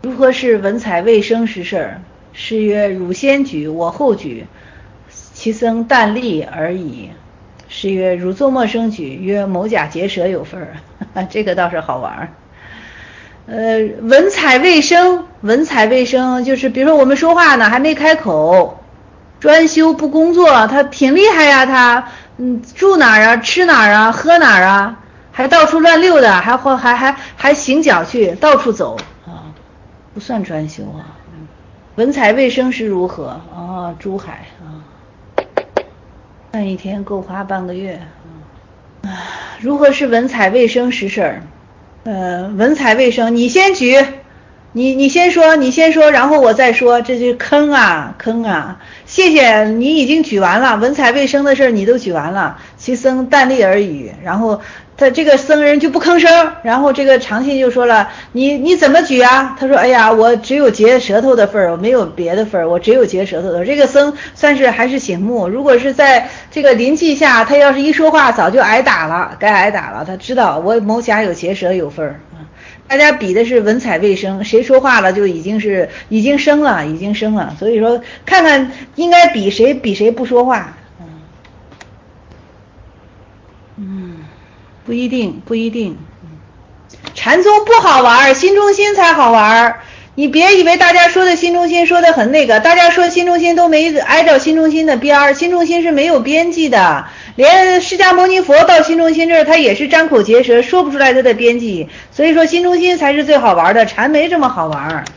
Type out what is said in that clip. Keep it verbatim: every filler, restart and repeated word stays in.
如何是文采未生时事？诗曰：汝先举，我后举，其僧但立而已。诗曰：汝作莫生举，曰某甲结舌有份儿。这个倒是好玩。呃，文采未生，文采未生就是比如说我们说话呢还没开口，专修不工作，他挺厉害呀，他嗯住哪儿啊，吃哪儿啊，喝哪儿啊，还到处乱溜的，还还还还还行脚去，到处走啊，不算专修啊。文采未生时如何？啊，珠海啊，干一天够花半个月。啊，如何是文采未生时事儿？呃，文采未生，你先举，你你先说，你先说，然后我再说，这就坑啊坑啊！谢谢你已经举完了，文采未生的事你都举完了，其僧但立而语，然后他这个僧人就不吭声，然后这个长信就说了，你你怎么举啊？他说，哎呀，我只有截舌头的份儿，我没有别的份儿，我只有截舌头的。这个僧算是还是醒目，如果是在这个临济下，他要是一说话，早就挨打了，该挨打了。他知道我某甲有截舌有份儿。大家比的是文采未生，谁说话了就已经是已经生了，已经生了。所以说，看看应该比谁比谁不说话。嗯，不一定，不一定。禅宗不好玩，心中心才好玩。你别以为大家说的心中心说的很那个，大家说心中心都没挨着心中心的边儿，心中心是没有边际的。连释迦牟尼佛到心中心这儿，他也是张口结舌，说不出来他的边际。所以说心中心才是最好玩的，禅没这么好玩。